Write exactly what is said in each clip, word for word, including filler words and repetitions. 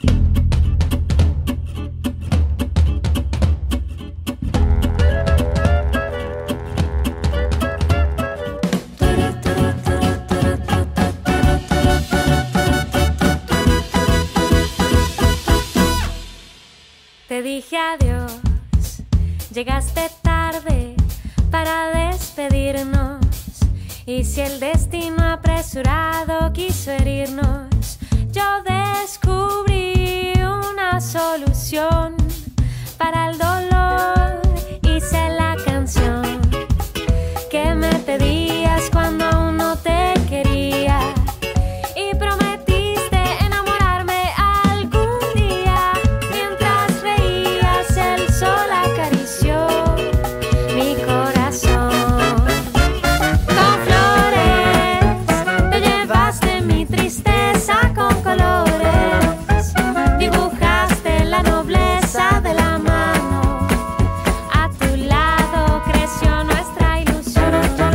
Te dije adiós, llegaste tarde para despedirnos. Y si el destino apresurado quiso herirnos, yo descubrí una solución para el dolor. Hice la canción que me pedías cuando aún no te quería. Y prometiste enamorarme algún día. Mientras reías, el sol acarició mi corazón. Con flores te llevaste mi tristeza con colores. Dibujaste la nobleza de la mano. A tu lado creció nuestra ilusión.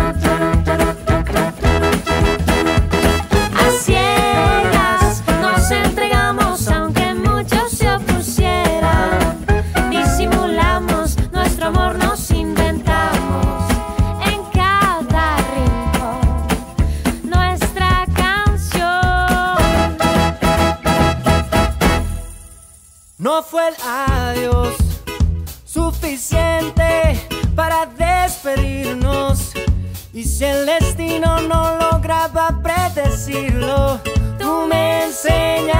A ciegas nos entregamos aunque muchos se opusieran. Disimulamos nuestro amor, nos inventamos en cada rincón nuestra canción. No fue el adiós suficiente para despedirnos. Y si el destino no lograba predecirlo, tú me enseñaste